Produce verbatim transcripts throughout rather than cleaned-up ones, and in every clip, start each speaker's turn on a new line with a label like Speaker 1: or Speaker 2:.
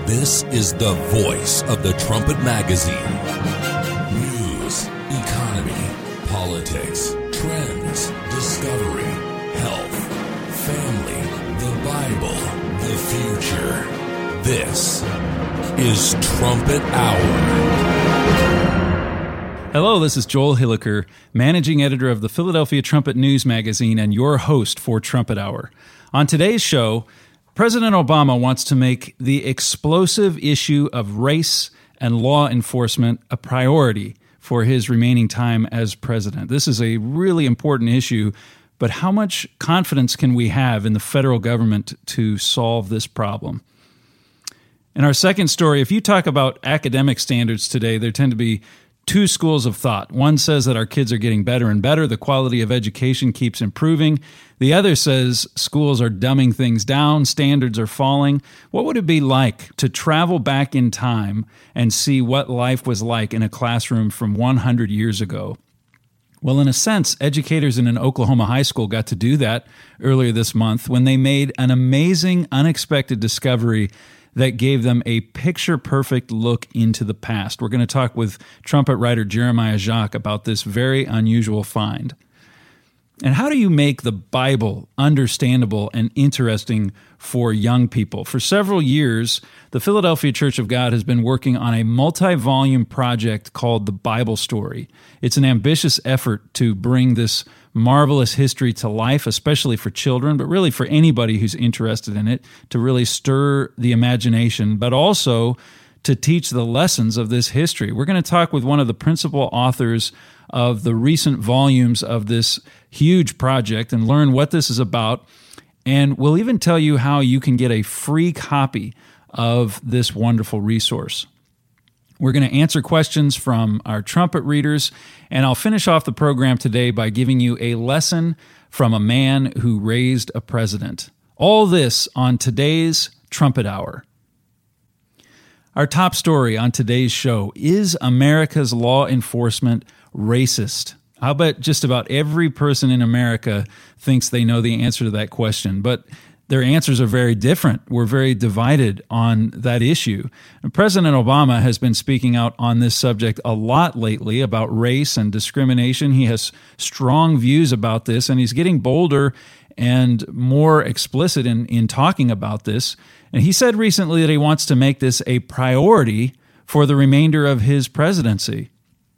Speaker 1: This is the voice of the Trumpet Magazine. News, economy, politics, trends, discovery, health, family, the Bible, the future. This is Trumpet Hour.
Speaker 2: Hello, this is Joel Hilliker, managing editor of the Philadelphia Trumpet News Magazine and your host for Trumpet Hour. On today's show, President Obama wants to make the explosive issue of race and law enforcement a priority for his remaining time as president. This is a really important issue, but how much confidence can we have in the federal government to solve this problem? In our second story, if you talk about academic standards today, there tend to be two schools of thought. One says that our kids are getting better and better, the quality of education keeps improving. The other says schools are dumbing things down, standards are falling. What would it be like to travel back in time and see what life was like in a classroom from one hundred years ago? Well, in a sense, educators in an Oklahoma high school got to do that earlier this month when they made an amazing, unexpected discovery that gave them a picture-perfect look into the past. We're going to talk with trumpet writer Jeremiah Jacques about this very unusual find. And how do you make the Bible understandable and interesting for young people? For several years, the Philadelphia Church of God has been working on a multi-volume project called The Bible Story. It's an ambitious effort to bring this marvelous history to life, especially for children, but really for anybody who's interested in it, to really stir the imagination, but also to teach the lessons of this history. We're going to talk with one of the principal authors of the recent volumes of this huge project and learn what this is about. And we'll even tell you how you can get a free copy of this wonderful resource. We're going to answer questions from our trumpet readers, and I'll finish off the program today by giving you a lesson from a man who raised a president. All this on today's Trumpet Hour. Our top story on today's show: is America's law enforcement racist? I'll bet just about every person in America thinks they know the answer to that question, but their answers are very different. We're very divided on that issue. And President Obama has been speaking out on this subject a lot lately about race and discrimination. He has strong views about this, and he's getting bolder and more explicit in, in talking about this. And he said recently that he wants to make this a priority for the remainder of his presidency.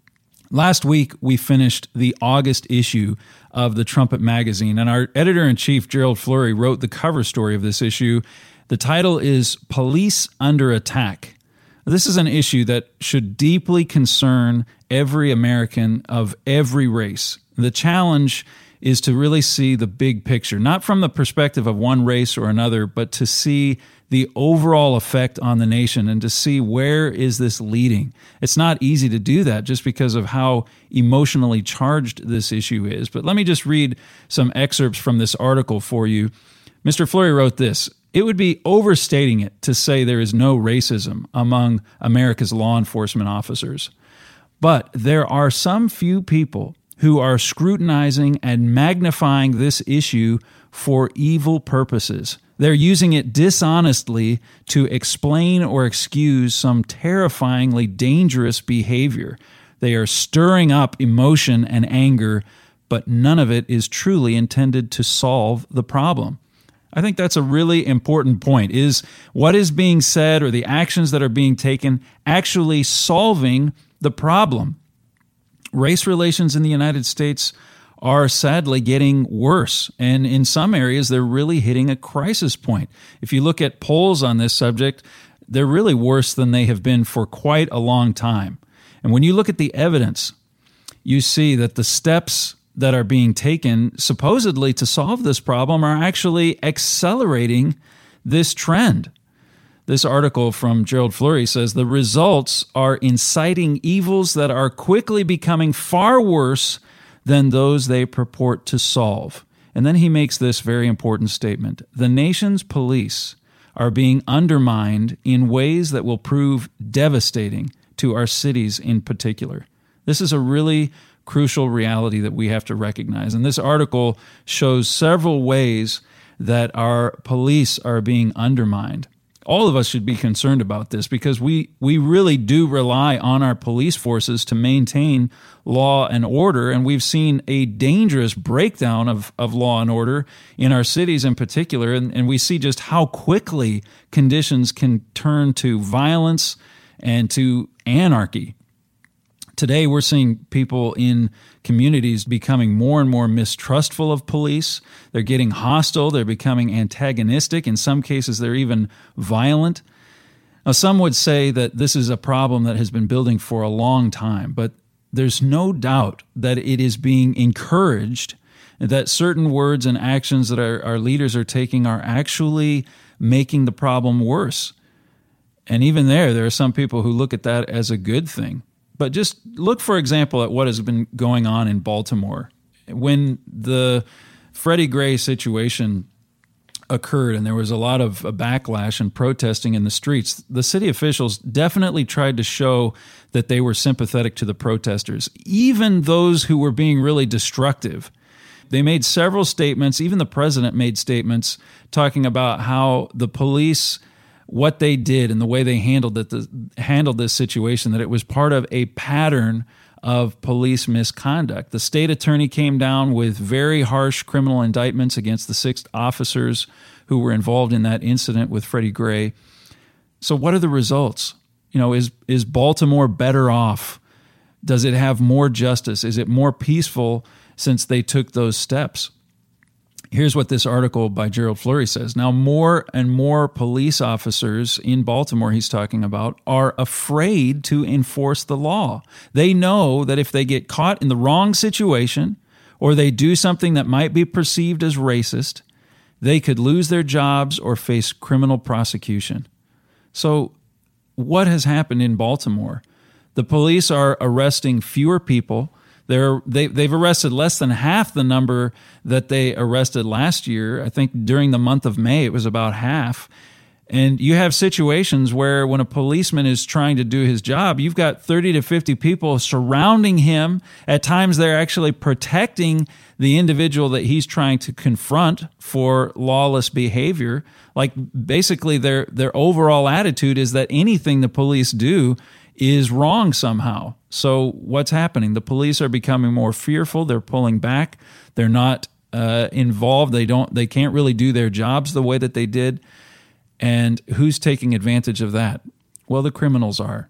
Speaker 2: Last week, we finished the August issue of the Trumpet Magazine, and our editor-in-chief, Gerald Flurry, wrote the cover story of this issue. The title is Police Under Attack. This is an issue that should deeply concern every American of every race. The challenge is to really see the big picture, not from the perspective of one race or another, but to see the overall effect on the nation and to see where is this leading. It's not easy to do that just because of how emotionally charged this issue is. But let me just read some excerpts from this article for you. Mister Flurry wrote this: "It would be overstating it to say there is no racism among America's law enforcement officers. But there are some few people who are scrutinizing and magnifying this issue for evil purposes. They're using it dishonestly to explain or excuse some terrifyingly dangerous behavior. They are stirring up emotion and anger, but none of it is truly intended to solve the problem." I think that's a really important point. Is what is being said or the actions that are being taken actually solving the problem? Race relations in the United States are sadly getting worse, and in some areas they're really hitting a crisis point. If you look at polls on this subject, they're really worse than they have been for quite a long time. And when you look at the evidence, you see that the steps that are being taken supposedly to solve this problem are actually accelerating this trend. This article from Gerald Flurry says the results are inciting evils that are quickly becoming far worse than those they purport to solve. And then he makes this very important statement: the nation's police are being undermined in ways that will prove devastating to our cities in particular. This is a really crucial reality that we have to recognize. And this article shows several ways that our police are being undermined. All of us should be concerned about this because we, we really do rely on our police forces to maintain law and order, and we've seen a dangerous breakdown of, of law and order in our cities in particular, and, and we see just how quickly conditions can turn to violence and to anarchy. Today, we're seeing people in communities becoming more and more mistrustful of police. They're getting hostile. They're becoming antagonistic. In some cases, they're even violent. Now, some would say that this is a problem that has been building for a long time, but there's no doubt that it is being encouraged, that certain words and actions that our, our leaders are taking are actually making the problem worse. And even there, there are some people who look at that as a good thing. But just look, for example, at what has been going on in Baltimore. When the Freddie Gray situation occurred and there was a lot of backlash and protesting in the streets, the city officials definitely tried to show that they were sympathetic to the protesters, even those who were being really destructive. They made several statements, even the president made statements talking about how the police, what they did and the way they handled it, the, handled this situation, that it was part of a pattern of police misconduct. The state attorney came down with very harsh criminal indictments against the six officers who were involved in that incident with Freddie Gray. So what are the results? You know, is is Baltimore better off? Does it have more justice? Is it more peaceful since they took those steps? Here's what this article by Gerald Flurry says. Now, more and more police officers in Baltimore, he's talking about, are afraid to enforce the law. They know that if they get caught in the wrong situation or they do something that might be perceived as racist, they could lose their jobs or face criminal prosecution. So what has happened in Baltimore? The police are arresting fewer people. They're, they, they've arrested less than half the number that they arrested last year. I think during the month of May, it was about half. And you have situations where when a policeman is trying to do his job, you've got thirty to fifty people surrounding him. At times, they're actually protecting the individual that he's trying to confront for lawless behavior. Like basically their, their overall attitude is that anything the police do is wrong somehow. So what's happening? The police are becoming more fearful. They're pulling back. They're not uh, involved. They don't. They can't really do their jobs the way that they did. And who's taking advantage of that? Well, the criminals are.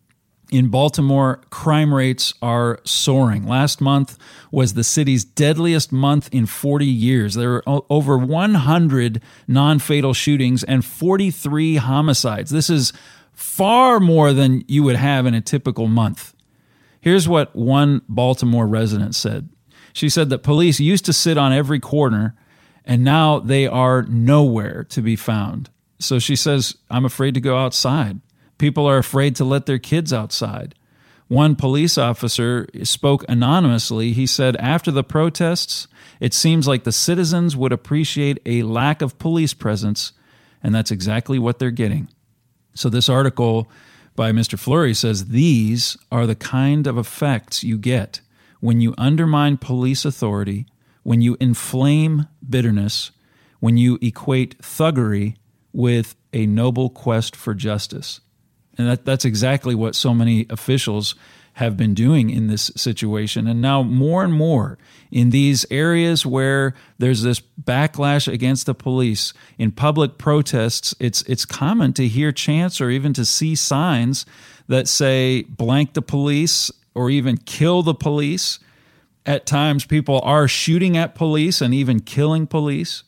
Speaker 2: In Baltimore, crime rates are soaring. Last month was the city's deadliest month in forty years. There were over one hundred non-fatal shootings and forty-three homicides. This is far more than you would have in a typical month. Here's what one Baltimore resident said. She said that police used to sit on every corner, and now they are nowhere to be found. So she says, I'm afraid to go outside. People are afraid to let their kids outside. One police officer spoke anonymously. He said, after the protests, it seems like the citizens would appreciate a lack of police presence, and that's exactly what they're getting. So this article by Mister Flurry says these are the kind of effects you get when you undermine police authority, when you inflame bitterness, when you equate thuggery with a noble quest for justice. And that, that's exactly what so many officials have been doing in this situation. And now more and more in these areas where there's this backlash against the police, in public protests, it's it's common to hear chants or even to see signs that say blank the police or even kill the police. At times people are shooting at police and even killing police.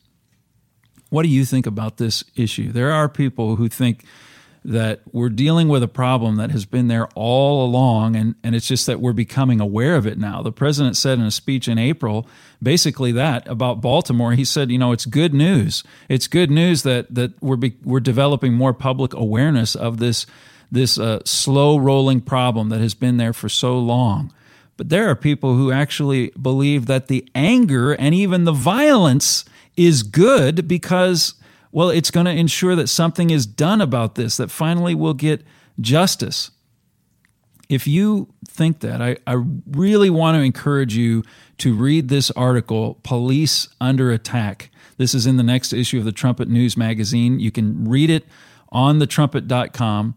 Speaker 2: What do you think about this issue? There are people who think that we're dealing with a problem that has been there all along, and, and it's just that we're becoming aware of it now. The president said in a speech in April basically that about Baltimore. He said, you know, it's good news. It's good news that that we're be, we're developing more public awareness of this this uh, slow-rolling problem that has been there for so long. But there are people who actually believe that the anger and even the violence is good because, well, it's going to ensure that something is done about this, that finally we'll get justice. If you think that, I, I really want to encourage you to read this article, Police Under Attack. This is in the next issue of the Trumpet News magazine. You can read it on the trumpet dot com.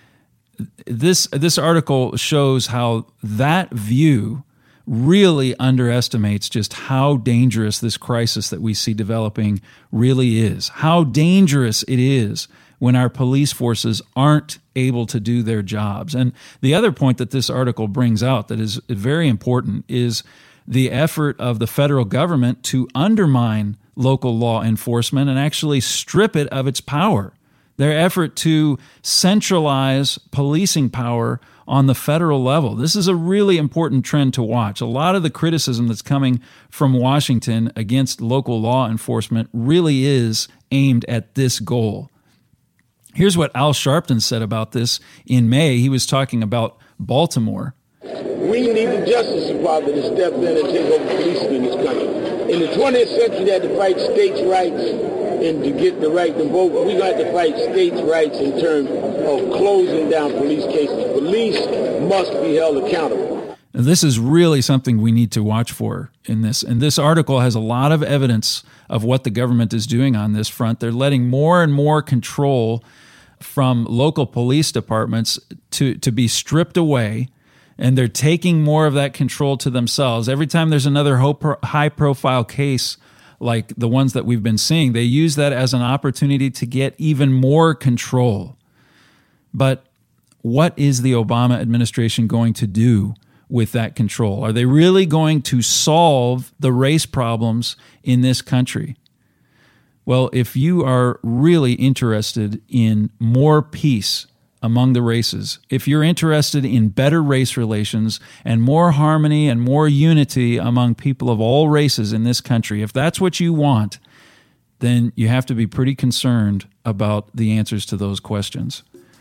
Speaker 2: This, this article shows how that view really underestimates just how dangerous this crisis that we see developing really is, how dangerous it is when our police forces aren't able to do their jobs. And the other point that this article brings out that is very important is the effort of the federal government to undermine local law enforcement and actually strip it of its power. Their effort to centralize policing power on the federal level. This is a really important trend to watch. A lot of the criticism that's coming from Washington against local law enforcement really is aimed at this goal. Here's what Al Sharpton said about this in May. He was talking about Baltimore.
Speaker 3: We need the Justice Department to step in and take over policing in this country. In the twentieth century, they had to fight states' rights and to get the right to vote. We're going to have to fight states' rights in terms of closing down police cases. Police must be held accountable.
Speaker 2: Now, this is really something we need to watch for in this. And this article has a lot of evidence of what the government is doing on this front. They're letting more and more control from local police departments to, to be stripped away, and they're taking more of that control to themselves. Every time there's another high-profile case like the ones that we've been seeing, they use that as an opportunity to get even more control. But what is the Obama administration going to do with that control? Are they really going to solve the race problems in this country? Well, if you are really interested in more peace among the races, if you're interested in better race relations and more harmony and more unity among people of all races in this country, if that's what you want, then you have to be pretty concerned about the answers to those questions.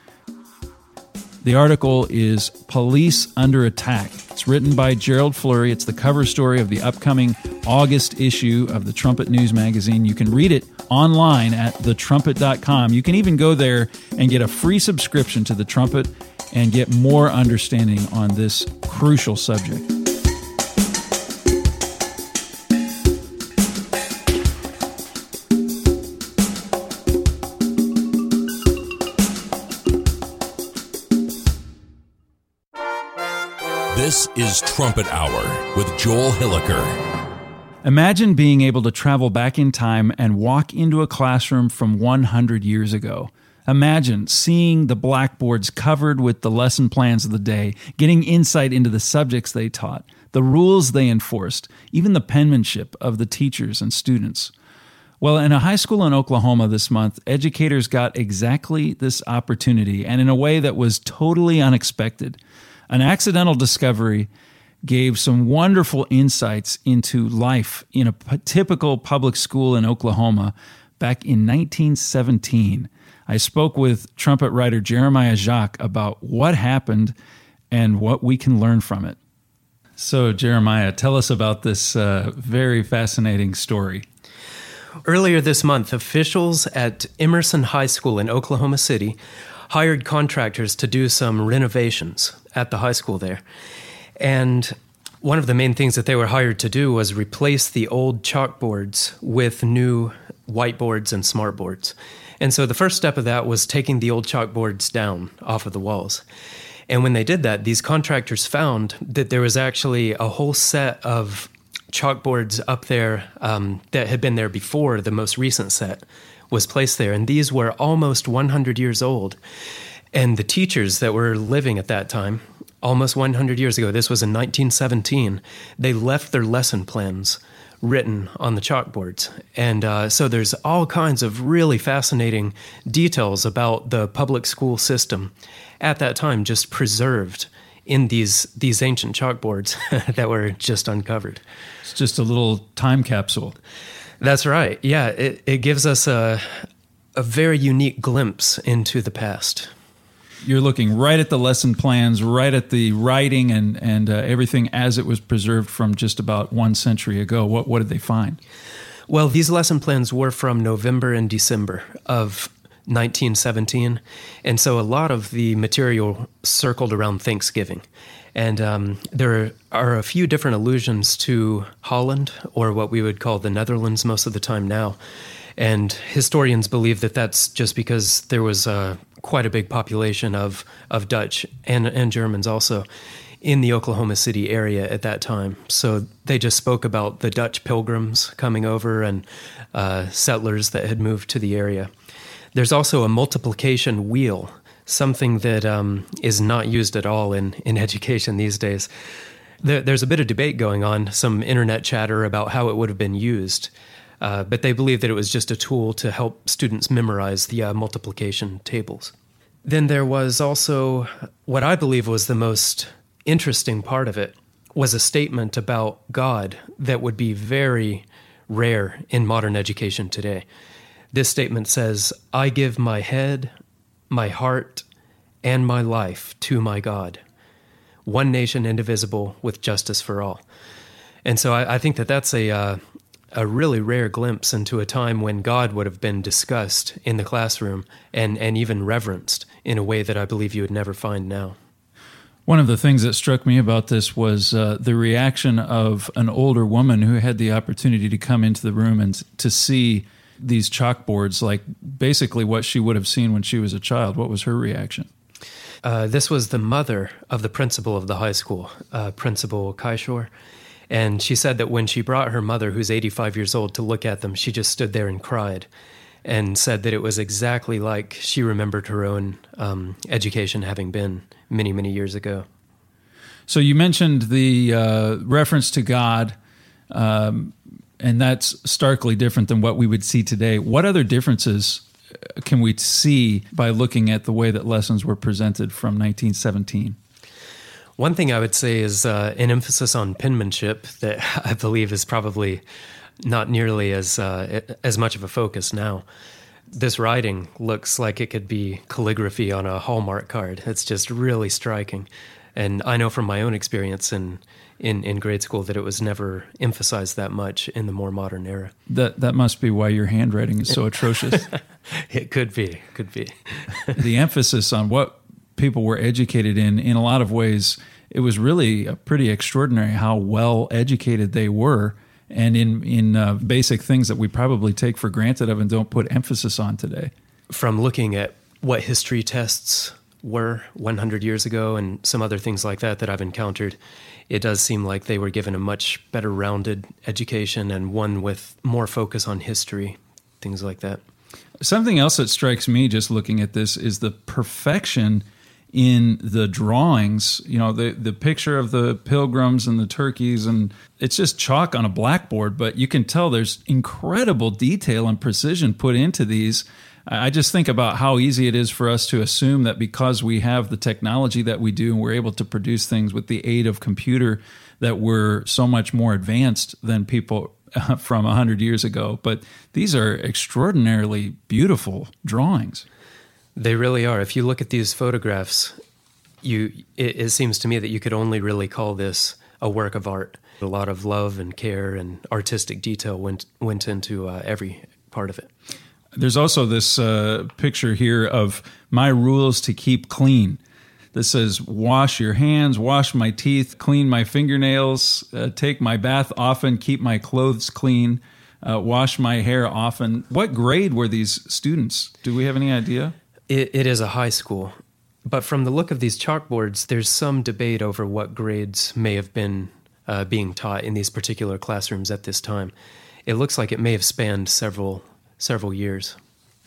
Speaker 2: The article is Police Under Attack. It's written by Gerald Flurry. It's the cover story of the upcoming August issue of the Trumpet News Magazine. You can read it online at the trumpet dot com. You can even go there and get a free subscription to the Trumpet and get more understanding on this crucial subject.
Speaker 1: This is Trumpet Hour with Joel Hilliker.
Speaker 2: Imagine being able to travel back in time and walk into a classroom from one hundred years ago. Imagine seeing the blackboards covered with the lesson plans of the day, getting insight into the subjects they taught, the rules they enforced, even the penmanship of the teachers and students. Well, in a high school in Oklahoma this month, educators got exactly this opportunity, and in a way that was totally unexpected. An accidental discovery gave some wonderful insights into life in a p- typical public school in Oklahoma back in nineteen seventeen. I spoke with trumpet writer Jeremiah Jacques about what happened and what we can learn from it. So, Jeremiah, tell us about this uh, very fascinating story.
Speaker 4: Earlier this month, officials at Emerson High School in Oklahoma City hired contractors to do some renovations at the high school there. And one of the main things that they were hired to do was replace the old chalkboards with new whiteboards and smartboards. And so the first step of that was taking the old chalkboards down off of the walls. And when they did that, these contractors found that there was actually a whole set of chalkboards up there um, that had been there before the most recent set was placed there. And these were almost one hundred years old. And the teachers that were living at that time, almost one hundred years ago, this was in nineteen seventeen, they left their lesson plans written on the chalkboards. And uh, so there's all kinds of really fascinating details about the public school system at that time just preserved in these these ancient chalkboards that were just uncovered.
Speaker 2: It's just a little time capsule.
Speaker 4: That's right. Yeah, it, it gives us a, a very unique glimpse into the past.
Speaker 2: You're looking right at the lesson plans, right at the writing and, and uh, everything as it was preserved from just about one century ago. What, what did they find?
Speaker 4: Well, these lesson plans were from November and December of nineteen seventeen, and so a lot of the material circled around Thanksgiving. And um, there are a few different allusions to Holland, or what we would call the Netherlands most of the time now. And historians believe that that's just because there was uh, quite a big population of, of Dutch and, and Germans also in the Oklahoma City area at that time. So they just spoke about the Dutch pilgrims coming over and uh, settlers that had moved to the area. There's also a multiplication wheel, something that um, is not used at all in, in education these days. There, there's a bit of debate going on, some internet chatter about how it would have been used. Uh, but they believe that it was just a tool to help students memorize the uh, multiplication tables. Then there was also what I believe was the most interesting part of it, was a statement about God that would be very rare in modern education today. This statement says, "I give my head, my heart, and my life to my God. One nation indivisible with justice for all." And so I, I think that that's a... Uh, a really rare glimpse into a time when God would have been discussed in the classroom and, and even reverenced in a way that I believe you would never find now.
Speaker 2: One of the things that struck me about this was uh, the reaction of an older woman who had the opportunity to come into the room and to see these chalkboards, like basically what she would have seen when she was a child. What was her reaction?
Speaker 4: Uh, this was the mother of the principal of the high school, uh, Principal Kaishore. And she said that when she brought her mother, who's eighty-five years old, to look at them, she just stood there and cried and said that it was exactly like she remembered her own um, education having been many, many years ago.
Speaker 2: So you mentioned the uh, reference to God, um, and that's starkly different than what we would see today. What other differences can we see by looking at the way that lessons were presented from nineteen seventeen?
Speaker 4: One thing I would say is uh, an emphasis on penmanship that I believe is probably not nearly as uh, as much of a focus now. This writing looks like it could be calligraphy on a Hallmark card. It's just really striking. And I know from my own experience in, in, in grade school that it was never emphasized that much in the more modern era.
Speaker 2: That that must be why your handwriting is so atrocious.
Speaker 4: It could be, could be.
Speaker 2: The emphasis on what people were educated in, in a lot of ways, it was really pretty extraordinary how well educated they were, and in in uh, basic things that we probably take for granted of and don't put emphasis on today.
Speaker 4: From looking at what history tests were one hundred years ago and some other things like that that I've encountered, it does seem like they were given a much better rounded education and one with more focus on history, things like that.
Speaker 2: Something else that strikes me just looking at this is the perfection in the drawings. You know, the, the picture of the pilgrims and the turkeys, and it's just chalk on a blackboard, but you can tell there's incredible detail and precision put into these. I just think about how easy it is for us to assume that because we have the technology that we do and we're able to produce things with the aid of computer, that we're so much more advanced than people from one hundred years ago. But these are extraordinarily beautiful drawings.
Speaker 4: They really are. If you look at these photographs, you it, it seems to me that you could only really call this a work of art. A lot of love and care and artistic detail went went into uh, every part of it.
Speaker 2: There's also this uh, picture here of my rules to keep clean. This says, wash your hands, wash my teeth, clean my fingernails, uh, take my bath often, keep my clothes clean, uh, wash my hair often. What grade were these students? Do we have any idea?
Speaker 4: It, it is a high school, but from the look of these chalkboards, there's some debate over what grades may have been uh, being taught in these particular classrooms at this time. It looks like it may have spanned several several years.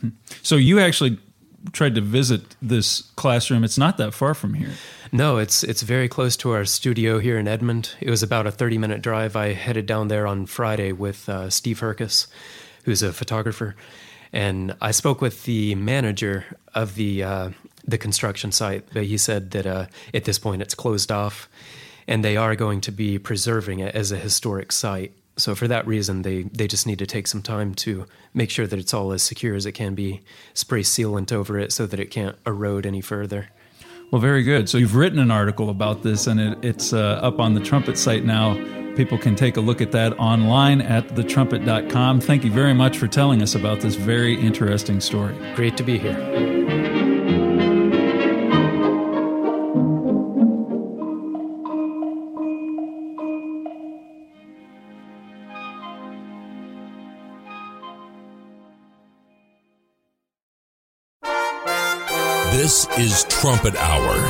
Speaker 2: So you actually tried to visit this classroom. It's not that far from here.
Speaker 4: No, it's it's very close to our studio here in Edmond. It was about a thirty-minute drive. I headed down there on Friday with uh, Steve Herkus, who's a photographer. And I spoke with the manager of the uh, the construction site. He said that uh, at this point it's closed off, and they are going to be preserving it as a historic site. So for that reason, they, they just need to take some time to make sure that it's all as secure as it can be, spray sealant over it so that it can't erode any further.
Speaker 2: Well, very good. So you've written an article about this, and it, it's uh, up on the Trumpet site now. People can take a look at that online at the trumpet dot com. Thank you very much for telling us about this very interesting story.
Speaker 4: Great to be here.
Speaker 1: This is Trumpet Hour.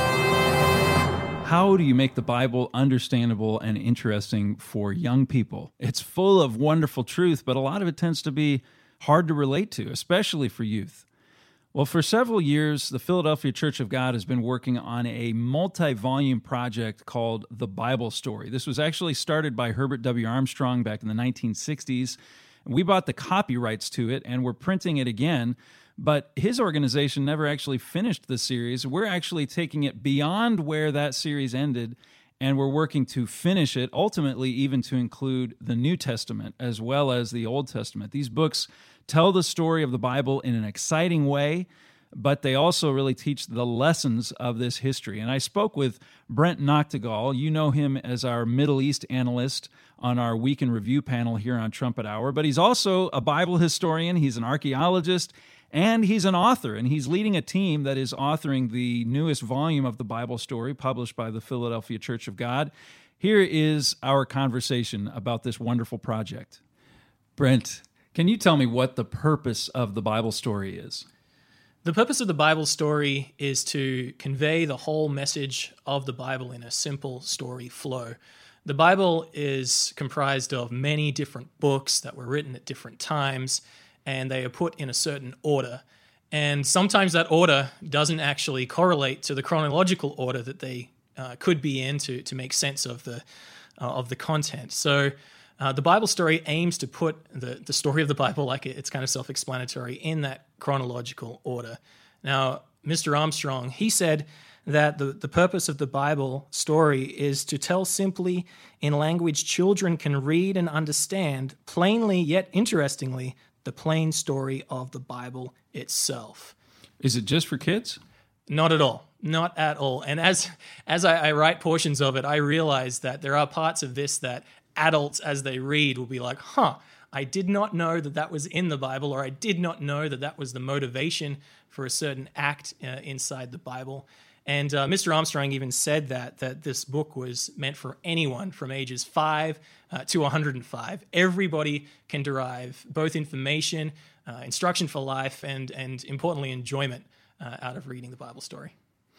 Speaker 2: How do you make the Bible understandable and interesting for young people? It's full of wonderful truth, but a lot of it tends to be hard to relate to, especially for youth. Well, for several years, the Philadelphia Church of God has been working on a multi-volume project called The Bible Story. This was actually started by Herbert W. Armstrong back in the nineteen sixties. We bought the copyrights to it, and we're printing it again. But his organization never actually finished the series. We're actually taking it beyond where that series ended, and we're working to finish it, ultimately even to include the New Testament as well as the Old Testament. These books tell the story of the Bible in an exciting way, but they also really teach the lessons of this history. And I spoke with Brent Noctegal. You know him as our Middle East analyst on our Week in Review panel here on Trumpet Hour, but he's also a Bible historian, he's an archaeologist, and he's an author, and he's leading a team that is authoring the newest volume of the Bible Story published by the Philadelphia Church of God. Here is our conversation about this wonderful project. Brent, can you tell me what the purpose of the Bible Story is?
Speaker 5: The purpose of the Bible Story is to convey the whole message of the Bible in a simple story flow. The Bible is comprised of many different books that were written at different times, and they are put in a certain order. And sometimes that order doesn't actually correlate to the chronological order that they uh, could be in to, to make sense of the uh, of the content. So uh, the Bible Story aims to put the, the story of the Bible, like it's kind of self-explanatory, in that chronological order. Now, Mister Armstrong, he said that the, the purpose of the Bible Story is to tell simply in language children can read and understand, plainly yet interestingly, the plain story of the Bible itself.
Speaker 2: Is it just for kids?
Speaker 5: Not at all. Not at all. And as as I, I write portions of it, I realize that there are parts of this that adults, as they read, will be like, huh, I did not know that that was in the Bible, or I did not know that that was the motivation for a certain act uh, inside the Bible. And uh, Mister Armstrong even said that that this book was meant for anyone from ages five uh, to one hundred five. Everybody can derive both information, uh, instruction for life, and and importantly, enjoyment uh, out of reading the Bible Story.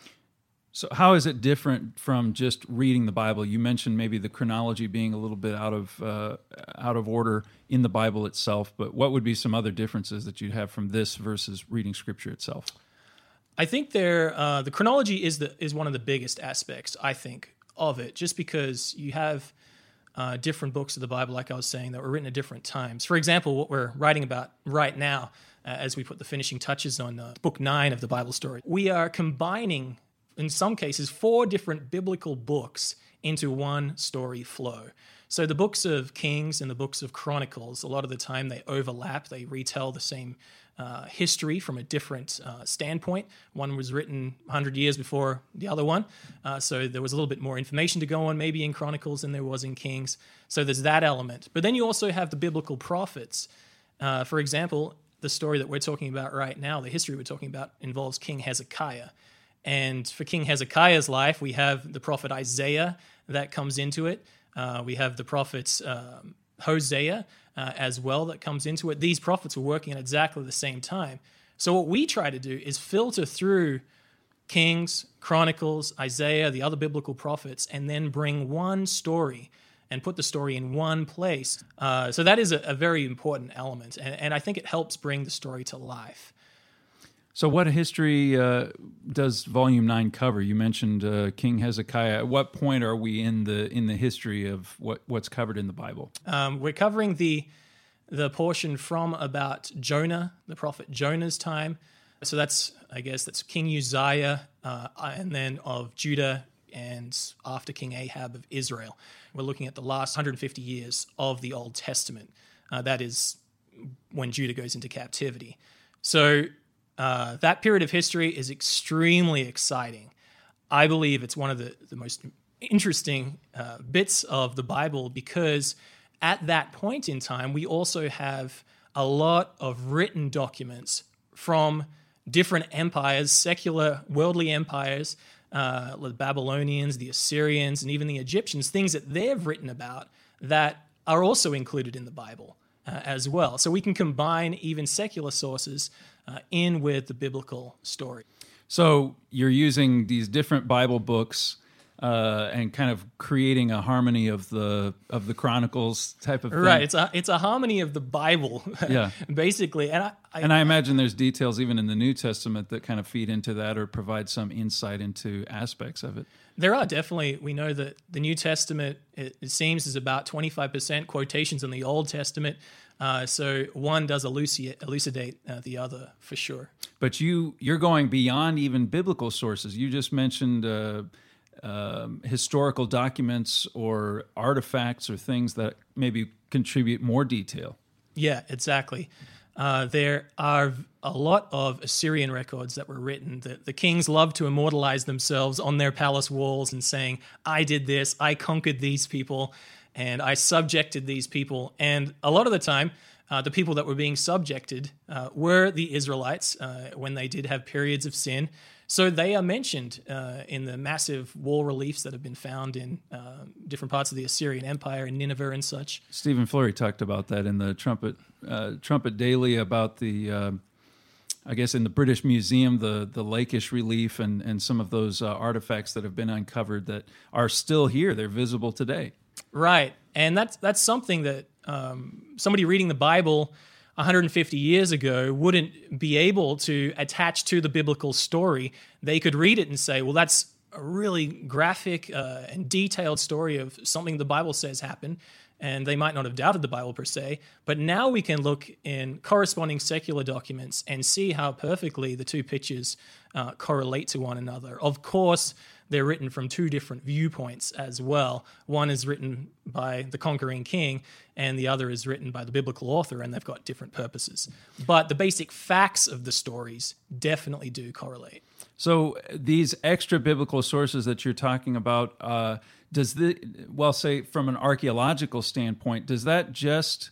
Speaker 2: So how is it different from just reading the Bible? You mentioned maybe the chronology being a little bit out of uh, out of order in the Bible itself, but what would be some other differences that you'd have from this versus reading Scripture itself?
Speaker 5: I think there uh, the chronology is the is one of the biggest aspects, I think, of it, just because you have uh, different books of the Bible, like I was saying, that were written at different times. For example, what we're writing about right now, uh, as we put the finishing touches on uh, book nine of the Bible Story, we are combining, in some cases, four different biblical books into one story flow. So the books of Kings and the books of Chronicles, a lot of the time they overlap. They retell the same uh, history from a different uh, standpoint. One was written one hundred years before the other one, uh, so there was a little bit more information to go on maybe in Chronicles than there was in Kings. So there's that element. But then you also have the biblical prophets. Uh, for example, the story that we're talking about right now, the history we're talking about, involves King Hezekiah. And for King Hezekiah's life, we have the prophet Isaiah that comes into it. Uh, we have the prophets um, Hosea uh, as well that comes into it. These prophets were working at exactly the same time. So what we try to do is filter through Kings, Chronicles, Isaiah, the other biblical prophets, and then bring one story and put the story in one place. Uh, so that is a, a very important element, and, and I think it helps bring the story to life.
Speaker 2: So what history uh, does Volume nine cover? You mentioned uh, King Hezekiah. At what point are we in the in the history of what, what's covered in the Bible?
Speaker 5: Um, we're covering the the portion from about Jonah, the prophet Jonah's time. So that's, I guess, that's King Uzziah, uh, and then of Judah, and after King Ahab of Israel. We're looking at the last one hundred fifty years of the Old Testament. Uh, that is when Judah goes into captivity. So Uh, that period of history is extremely exciting. I believe it's one of the, the most interesting uh, bits of the Bible, because at that point in time, we also have a lot of written documents from different empires, secular, worldly empires, uh, the Babylonians, the Assyrians, and even the Egyptians, things that they've written about that are also included in the Bible uh, as well. So we can combine even secular sources Uh, in with the biblical story.
Speaker 2: So you're using these different Bible books uh, and kind of creating a harmony of the of the Chronicles type of thing.
Speaker 5: Right. It's a it's a harmony of the Bible,
Speaker 2: yeah,
Speaker 5: basically. And I, I
Speaker 2: and I imagine there's details even in the New Testament that kind of feed into that or provide some insight into aspects of it.
Speaker 5: There are definitely. We know that the New Testament, it, it seems, is about twenty-five percent quotations in the Old Testament. Uh, so one does elucidate, elucidate uh, the other for sure.
Speaker 2: But you you're going beyond even biblical sources. You just mentioned uh, um, historical documents or artifacts or things that maybe contribute more detail.
Speaker 5: Yeah, exactly. Uh, there are a lot of Assyrian records that were written. The, the kings loved to immortalize themselves on their palace walls and saying, I did this, I conquered these people, and I subjected these people. And a lot of the time, uh, the people that were being subjected uh, were the Israelites uh, when they did have periods of sin. So they are mentioned uh, in the massive wall reliefs that have been found in uh, different parts of the Assyrian Empire, in Nineveh and such.
Speaker 2: Stephen Flurry talked about that in the Trumpet uh, Trumpet Daily about the, uh, I guess in the British Museum, the the Lakish relief and, and some of those uh, artifacts that have been uncovered that are still here. They're visible today.
Speaker 5: Right, and that's that's something that um, somebody reading the Bible one hundred fifty years ago wouldn't be able to attach to the biblical story. They could read it and say, well, that's a really graphic uh, and detailed story of something the Bible says happened, and they might not have doubted the Bible per se, but now we can look in corresponding secular documents and see how perfectly the two pictures uh, correlate to one another. Of course, they're written from two different viewpoints as well. One is written by the conquering king, and the other is written by the biblical author, and they've got different purposes. But the basic facts of the stories definitely do correlate.
Speaker 2: So these extra biblical sources that you're talking about, uh, does the, well, say from an archaeological standpoint, does that just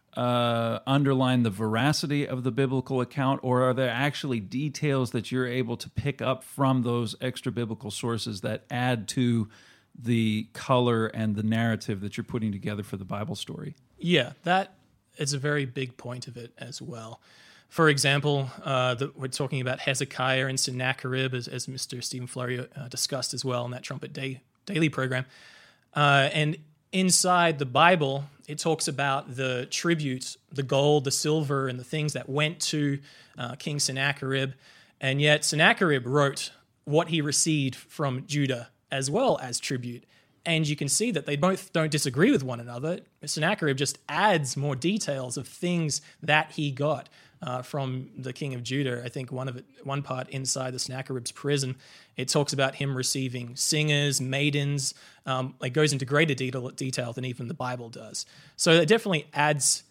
Speaker 2: uh, underline the veracity of the biblical account, or are there actually details that you're able to pick up from those extra biblical sources that add to the color and the narrative that you're putting together for the Bible story?
Speaker 5: Yeah, that is a very big point of it as well. For example, uh, the, we're talking about Hezekiah and Sennacherib, as, as Mister Stephen Flurry uh, discussed as well in that Trumpet Day Daily program. Uh, and inside the Bible, it talks about the tributes, the gold, the silver, and the things that went to uh, King Sennacherib. And yet Sennacherib wrote what he received from Judah as well as tribute. And you can see that they both don't disagree with one another. Sennacherib just adds more details of things that he got uh, from the king of Judah. I think one of it, one part inside the Sennacherib's prison, it talks about him receiving singers, maidens. Um, it goes into greater detail, detail than even the Bible does. So it definitely adds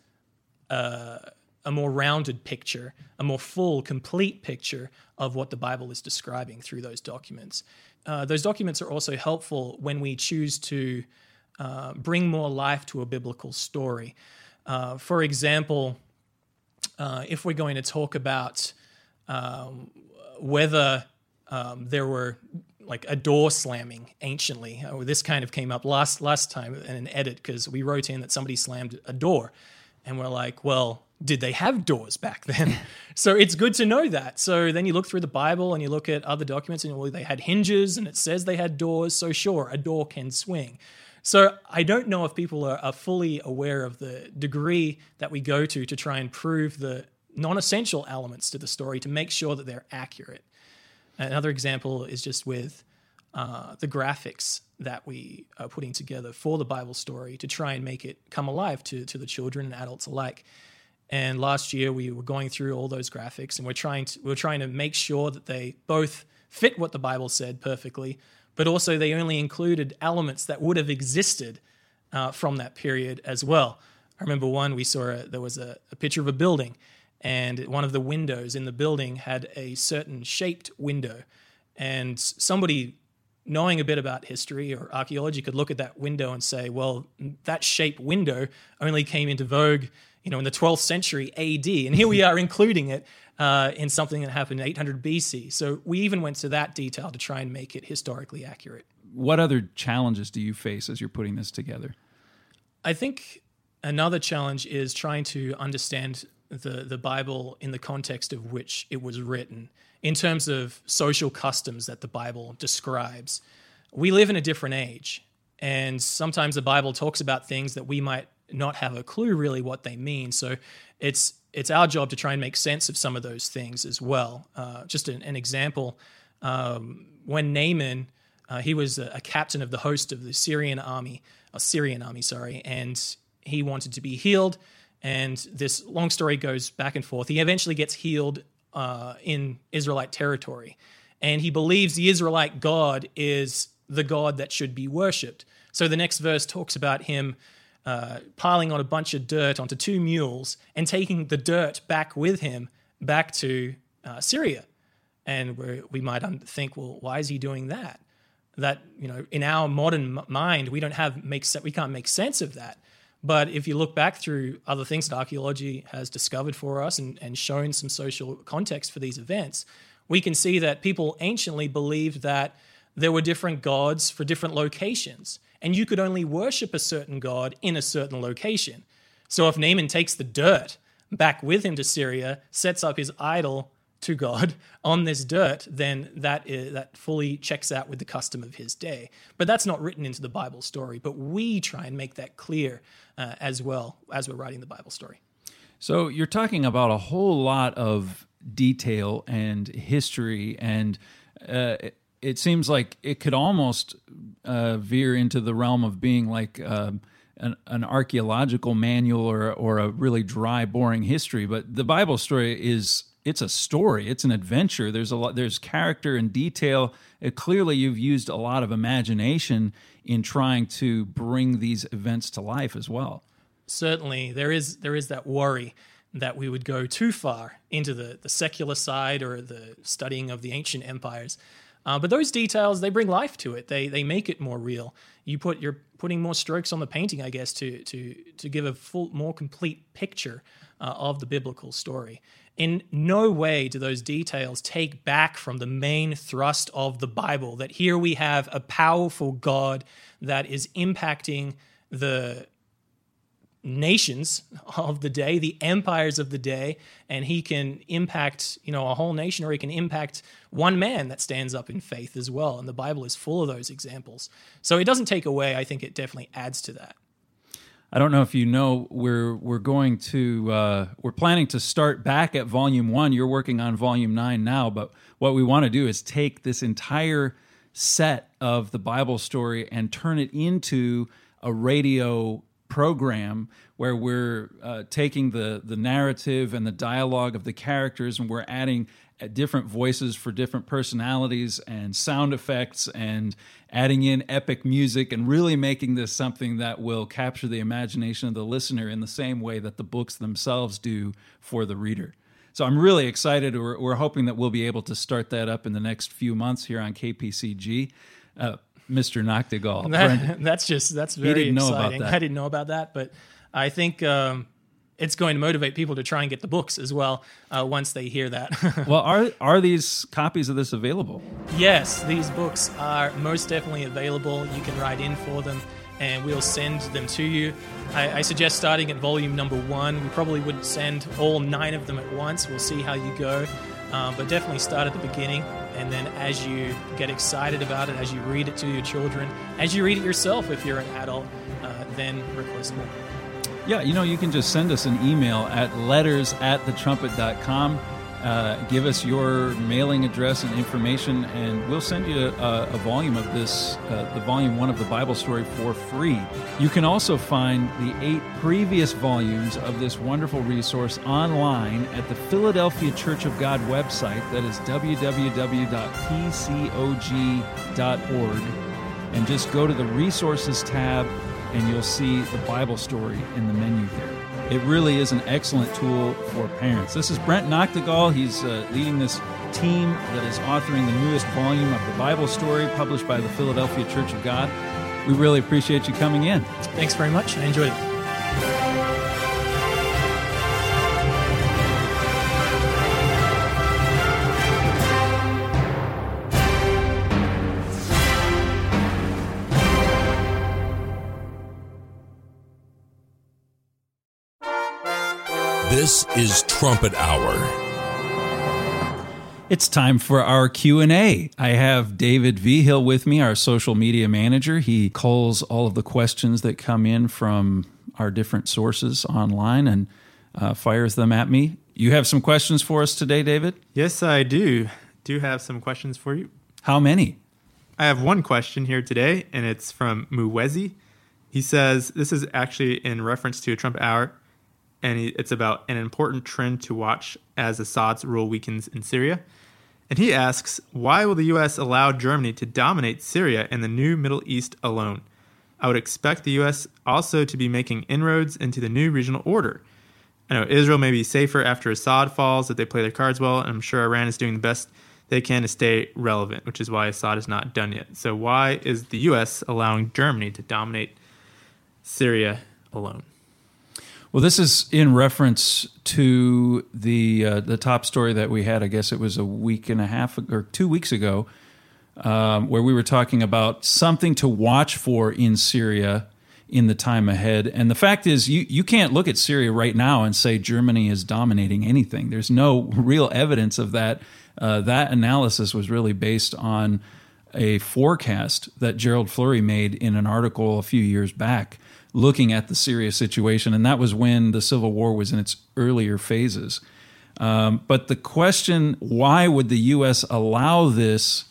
Speaker 5: uh, a more rounded picture, a more full, complete picture of what the Bible is describing through those documents. Uh, those documents are also helpful when we choose to uh, bring more life to a biblical story. Uh, for example, uh, if we're going to talk about um, whether um, there were like a door slamming anciently, uh, this kind of came up last last time in an edit because we wrote in that somebody slammed a door, and we're like, well, did they have doors back then? So it's good to know that. So then you look through the Bible and you look at other documents and well, they had hinges and it says they had doors. So sure, a door can swing. So I don't know if people are, are fully aware of the degree that we go to to try and prove the non-essential elements to the story to make sure that they're accurate. Another example is just with uh, the graphics that we are putting together for the Bible story to try and make it come alive to, to the children and adults alike. And last year we were going through all those graphics, and we're trying to we're trying to make sure that they both fit what the Bible said perfectly, but also they only included elements that would have existed uh, from that period as well. I remember one we saw a, there was a, a picture of a building, and one of the windows in the building had a certain shaped window, and somebody knowing a bit about history or archaeology could look at that window and say, well, that shaped window only came into vogue, you know, in the twelfth century A D, and here we are including it uh, in something that happened in eight hundred B C. So we even went to that detail to try and make it historically accurate.
Speaker 2: What other challenges do you face as you're putting this together?
Speaker 5: I think another challenge is trying to understand the, the Bible in the context of which it was written. in terms of social customs that the Bible describes. We live in a different age, and sometimes the Bible talks about things that we might not have a clue really what they mean. So it's it's our job to try and make sense of some of those things as well. Uh, just an, an example, um, when Naaman, uh, he was a, a captain of the host of the Syrian army, a Syrian army, sorry, and he wanted to be healed. And this long story goes back and forth. He eventually gets healed uh, in Israelite territory, and he believes the Israelite God is the God that should be worshipped. So the next verse talks about him uh, piling on a bunch of dirt onto two mules and taking the dirt back with him back to uh, Syria. And we're, we might think, well, why is he doing that? That, you know, in our modern mind, we don't have make se- we can't make sense of that. But if you look back through other things that archaeology has discovered for us and, and shown some social context for these events, we can see that people anciently believed that there were different gods for different locations, and you could only worship a certain god in a certain location. So if Naaman takes the dirt back with him to Syria, sets up his idol to God on this dirt, then that is, that fully checks out with the custom of his day. But that's not written into the Bible story, but we try and make that clear uh, as well as we're writing the Bible story.
Speaker 2: So you're talking about a whole lot of detail and history, and uh, it, it seems like it could almost uh, veer into the realm of being like um, an, an archaeological manual or, or a really dry, boring history. But the Bible story is... it's a story. It's an adventure. There's a lot. There's character and detail. It, clearly, you've used a lot of imagination in trying to bring these events to life as well.
Speaker 5: Certainly, there is there is that worry that we would go too far into the, the secular side or the studying of the ancient empires. Uh, but those details, they bring life to it. They they make it more real. You put you're putting more strokes on the painting, I guess, to to to give a full, more complete picture uh, of the biblical story. In no way do those details take back from the main thrust of the Bible, that here we have a powerful God that is impacting the nations of the day, the empires of the day, and he can impact, you know, a whole nation, or he can impact one man that stands up in faith as well. And the Bible is full of those examples. So it doesn't take away. I think it definitely adds to that.
Speaker 2: I don't know if you know, we're we're going to uh, we're planning to start back at volume one. You're working on volume nine now, but what we want to do is take this entire set of the Bible story and turn it into a radio program where we're uh, taking the the narrative and the dialogue of the characters, and we're adding different voices for different personalities and sound effects, and adding in epic music, and really making this something that will capture the imagination of the listener in the same way that the books themselves do for the reader. So I'm really excited. We're, we're hoping that we'll be able to start that up in the next few months here on K P C G. Uh, Mister Nachtigal.
Speaker 5: That, that's just, that's very
Speaker 2: didn't know
Speaker 5: exciting.
Speaker 2: about that.
Speaker 5: I didn't know about that, but I think um, it's going to motivate people to try and get the books as well uh, once they hear that.
Speaker 2: Well, are are these copies of this available?
Speaker 5: Yes, these books are most definitely available. You can write in for them, and we'll send them to you. I, I suggest starting at volume number one. We probably wouldn't send all nine of them at once. We'll see how you go. Um, but definitely start at the beginning, and then as you get excited about it, as you read it to your children, as you read it yourself if you're an adult, uh, then request more.
Speaker 2: Yeah, you know, you can just send us an email at letters at the trumpet dot com. Uh, give us your mailing address and information, and we'll send you a, a volume of this, uh, the volume one of the Bible story, for free. You can also find the eight previous volumes of this wonderful resource online at the Philadelphia Church of God website. That is w w w dot p c o g dot org. And just go to the resources tab, and you'll see the Bible story in the menu there. It really is an excellent tool for parents. This is Brent Nachtigal. He's uh, leading this team that is authoring the newest volume of the Bible story published by the Philadelphia Church of God. We really appreciate you coming in.
Speaker 5: Thanks very much. I enjoyed it.
Speaker 1: This is Trumpet Hour.
Speaker 2: It's time for our Q and A. I have David Vigil with me, our social media manager. He culls all of the questions that come in from our different sources online and uh, fires them at me. You have some questions for us today, David?
Speaker 6: Yes, I do. Do have some questions for you.
Speaker 2: How many?
Speaker 6: I have one question here today, and it's from Muwezi. He says, this is actually in reference to a Trump hour, and he, it's about an important trend to watch as Assad's rule weakens in Syria. And he asks, why will the U S allow Germany to dominate Syria and the new Middle East alone? I would expect the U S also to be making inroads into the new regional order. I know Israel may be safer after Assad falls if they play their cards well, and I'm sure Iran is doing the best they can to stay relevant, which is why Assad is not done yet. So why is the U S allowing Germany to dominate Syria alone?
Speaker 2: Well, this is in reference to the uh, the top story that we had. I guess it was a week and a half or two weeks ago, um, where we were talking about something to watch for in Syria in the time ahead. And the fact is, you, you can't look at Syria right now and say Germany is dominating anything. There's no real evidence of that. Uh, that analysis was really based on a forecast that Gerald Fleury made in an article a few years back, looking at the Syria situation, and that was when the civil war was in its earlier phases. Um, but the question, why would the U S allow this,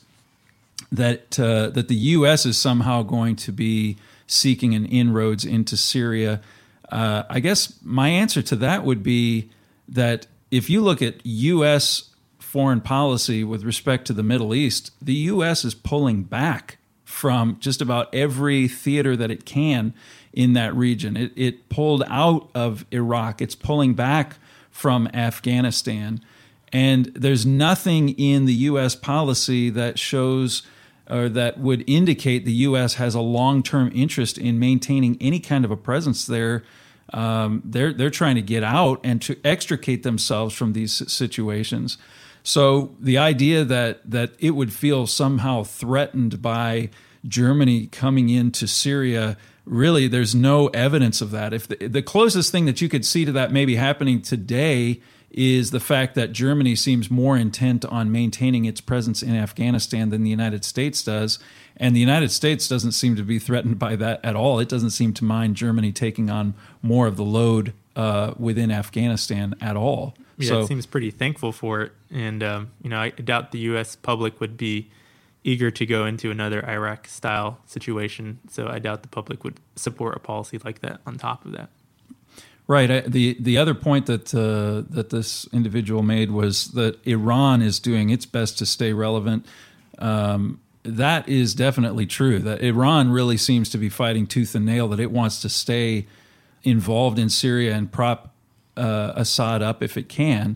Speaker 2: that uh, that the U S is somehow going to be seeking an inroads into Syria, uh, I guess my answer to that would be that if you look at U S foreign policy with respect to the Middle East, the U S is pulling back from just about every theater that it can in that region. It, it pulled out of Iraq. It's pulling back from Afghanistan. And there's nothing in the U S policy that shows or that would indicate the U S has a long-term interest in maintaining any kind of a presence there. Um, they're they're trying to get out and to extricate themselves from these situations. So the idea that that it would feel somehow threatened by Germany coming into Syria, really, there's no evidence of that. If the, the closest thing that you could see to that maybe happening today is the fact that Germany seems more intent on maintaining its presence in Afghanistan than the United States does. And the United States doesn't seem to be threatened by that at all. It doesn't seem to mind Germany taking on more of the load uh, within Afghanistan at all.
Speaker 6: Yeah,
Speaker 2: so,
Speaker 6: it seems pretty thankful for it. And, um, you know, I doubt the U S public would be eager to go into another Iraq-style situation. So I doubt the public would support a policy like that on top of that.
Speaker 2: Right. I, the the other point that uh, that this individual made was that Iran is doing its best to stay relevant. Um, that is definitely true. That Iran really seems to be fighting tooth and nail, that it wants to stay involved in Syria and prop uh, Assad up if it can.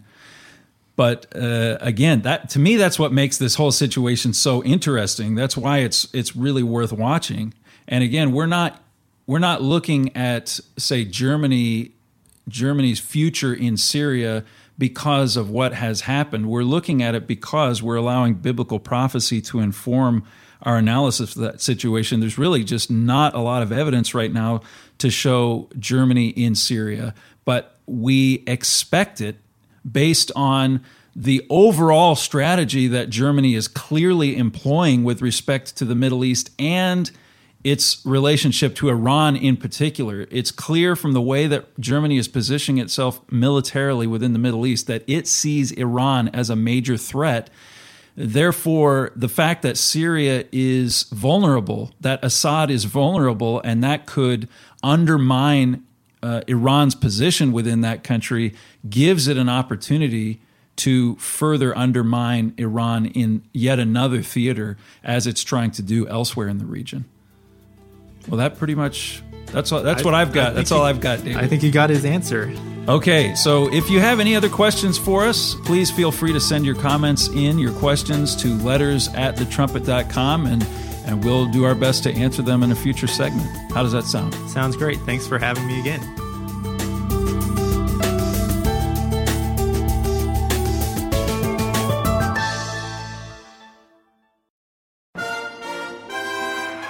Speaker 2: But uh, again, that to me, that's what makes this whole situation so interesting. That's why it's it's really worth watching. And again, we're not we're not looking at, say, Germany. Germany's future in Syria because of what has happened. We're looking at it because we're allowing biblical prophecy to inform our analysis of that situation. There's really just not a lot of evidence right now to show Germany in Syria, but we expect it based on the overall strategy that Germany is clearly employing with respect to the Middle East and its relationship to Iran in particular. It's clear from the way that Germany is positioning itself militarily within the Middle East that it sees Iran as a major threat. Therefore, the fact that Syria is vulnerable, that Assad is vulnerable, and that could undermine uh, Iran's position within that country gives it an opportunity to further undermine Iran in yet another theater, as it's trying to do elsewhere in the region. Well, that pretty much, that's all, that's
Speaker 6: I,
Speaker 2: what I've got. That's
Speaker 6: he,
Speaker 2: all I've got, David.
Speaker 6: I think he got his answer.
Speaker 2: Okay, so if you have any other questions for us, please feel free to send your comments in, your questions, to letters at the trumpet dot com, and, and we'll do our best to answer them in a future segment. How does that sound?
Speaker 6: Sounds great. Thanks for having me again.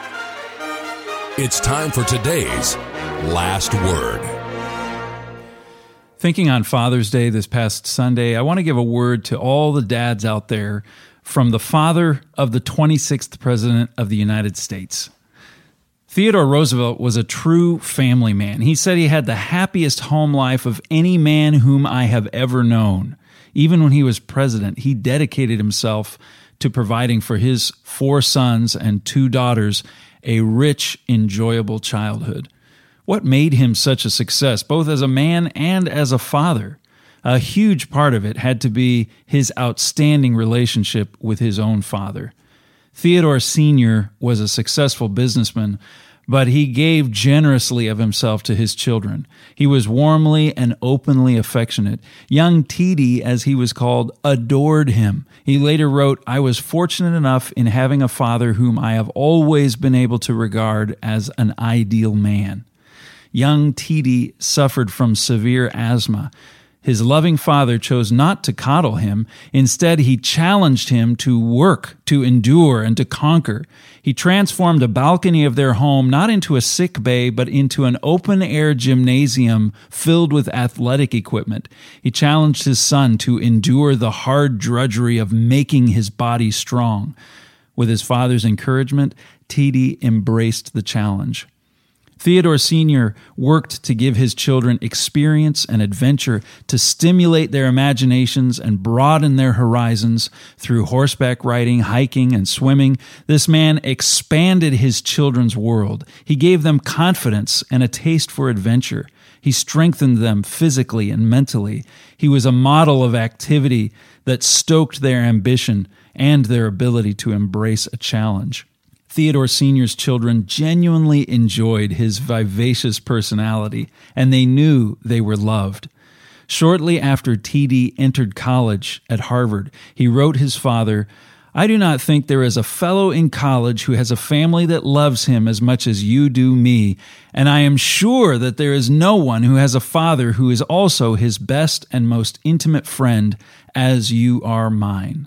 Speaker 1: It's time for today's Last Word.
Speaker 2: Thinking on Father's Day this past Sunday, I want to give a word to all the dads out there from the father of the twenty-sixth President of the United States. Theodore Roosevelt was a true family man. He said he had the happiest home life of any man whom I have ever known. Even when he was president, he dedicated himself to providing for his four sons and two daughters a rich, enjoyable childhood. What made him such a success, both as a man and as a father? A huge part of it had to be his outstanding relationship with his own father. Theodore Senior was a successful businessman, but he gave generously of himself to his children. He was warmly and openly affectionate. Young T D, as he was called, adored him. He later wrote, "I was fortunate enough in having a father whom I have always been able to regard as an ideal man." Young T D suffered from severe asthma. His loving father chose not to coddle him. Instead, he challenged him to work, to endure, and to conquer. He transformed a balcony of their home not into a sick bay, but into an open-air gymnasium filled with athletic equipment. He challenged his son to endure the hard drudgery of making his body strong. With his father's encouragement, T D embraced the challenge. Theodore Senior worked to give his children experience and adventure, to stimulate their imaginations and broaden their horizons through horseback riding, hiking, and swimming. This man expanded his children's world. He gave them confidence and a taste for adventure. He strengthened them physically and mentally. He was a model of activity that stoked their ambition and their ability to embrace a challenge. Theodore Senior's children genuinely enjoyed his vivacious personality, and they knew they were loved. Shortly after T D entered college at Harvard, he wrote his father, "I do not think there is a fellow in college who has a family that loves him as much as you do me, and I am sure that there is no one who has a father who is also his best and most intimate friend, as you are mine."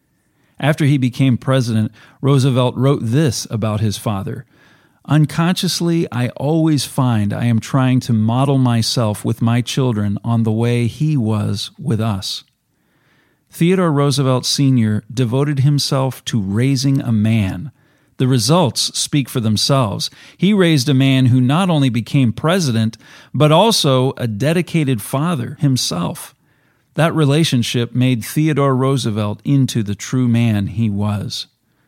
Speaker 2: After he became president, Roosevelt wrote this about his father: "Unconsciously, I always find I am trying to model myself with my children on the way he was with us." Theodore Roosevelt Senior devoted himself to raising a man. The results speak for themselves. He raised a man who not only became president, but also a dedicated father himself. That relationship made Theodore Roosevelt into the true man he was.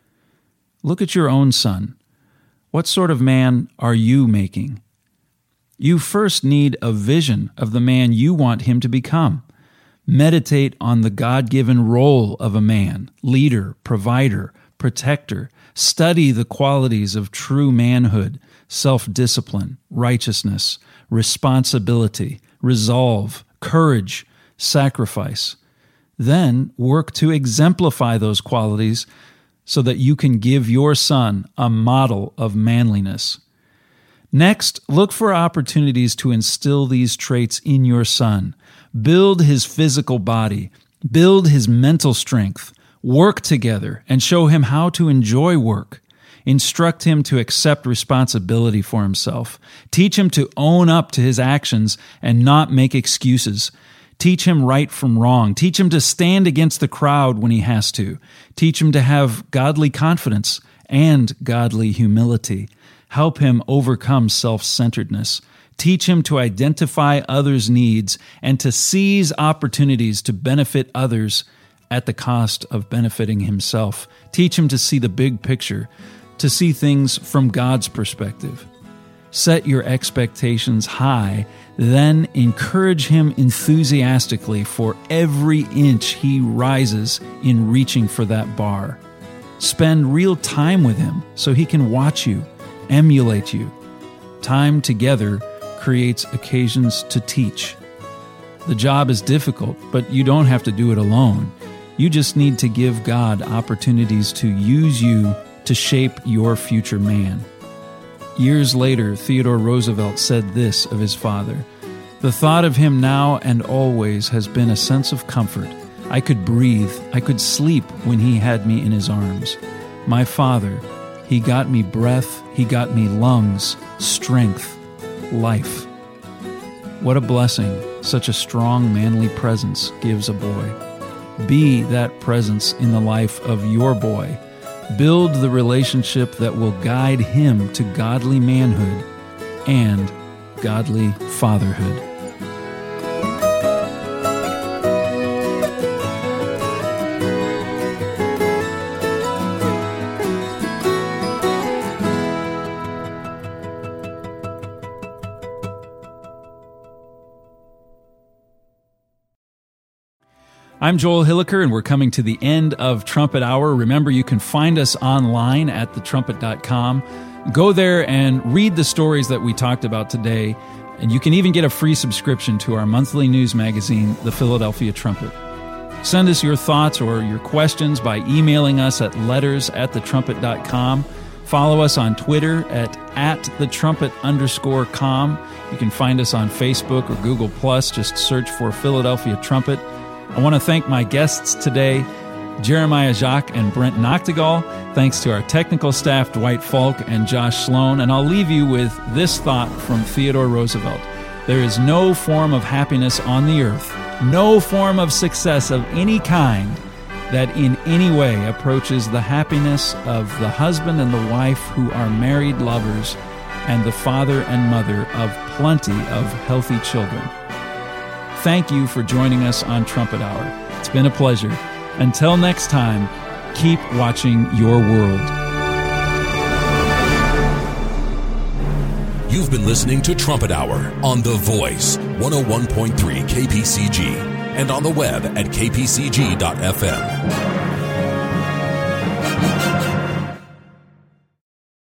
Speaker 2: Look at your own son. What sort of man are you making? You first need a vision of the man you want him to become. Meditate on the God-given role of a man, leader, provider, protector. Study the qualities of true manhood, self-discipline, righteousness, responsibility, resolve, courage, sacrifice. Then work to exemplify those qualities so that you can give your son a model of manliness. Next, look for opportunities to instill these traits in your son. Build his physical body, build his mental strength, work together, and show him how to enjoy work. Instruct him to accept responsibility for himself. Teach him to own up to his actions and not make excuses. Teach him right from wrong. Teach him to stand against the crowd when he has to. Teach him to have godly confidence and godly humility. Help him overcome self-centeredness. Teach him to identify others' needs and to seize opportunities to benefit others at the cost of benefiting himself. Teach him to see the big picture, to see things from God's perspective. Set your expectations high, then encourage him enthusiastically for every inch he rises in reaching for that bar. Spend real time with him so he can watch you, emulate you. Time together creates occasions to teach. The job is difficult, but you don't have to do it alone. You just need to give God opportunities to use you to shape your future man. Years later, Theodore Roosevelt said this of his father: "The thought of him now and always has been a sense of comfort. I could breathe, I could sleep when he had me in his arms. My father, he got me breath, he got me lungs, strength, life." What a blessing such a strong, manly presence gives a boy. Be that presence in the life of your boy. Build the relationship that will guide him to godly manhood and godly fatherhood. I'm Joel Hilliker, and we're coming to the end of Trumpet Hour. Remember, you can find us online at the trumpet dot com. Go there and read the stories that we talked about today, and you can even get a free subscription to our monthly news magazine, The Philadelphia Trumpet. Send us your thoughts or your questions by emailing us at letters at the trumpet dot com. Follow us on Twitter at, at the trumpet underscore com. You can find us on Facebook or Google Plus. Just search for Philadelphia Trumpet. I want to thank my guests today, Jeremiah Jacques and Brent Noctegal. Thanks to our technical staff, Dwight Falk and Josh Sloan. And I'll leave you with this thought from Theodore Roosevelt. There is no form of happiness on the earth, no form of success of any kind that in any way approaches the happiness of the husband and the wife who are married lovers and the father and mother of plenty of healthy children. Thank you for joining us on Trumpet Hour. It's been a pleasure. Until next time, keep watching your world.
Speaker 1: You've been listening to Trumpet Hour on The Voice, one oh one point three K P C G, and on the web at k p c g dot f m.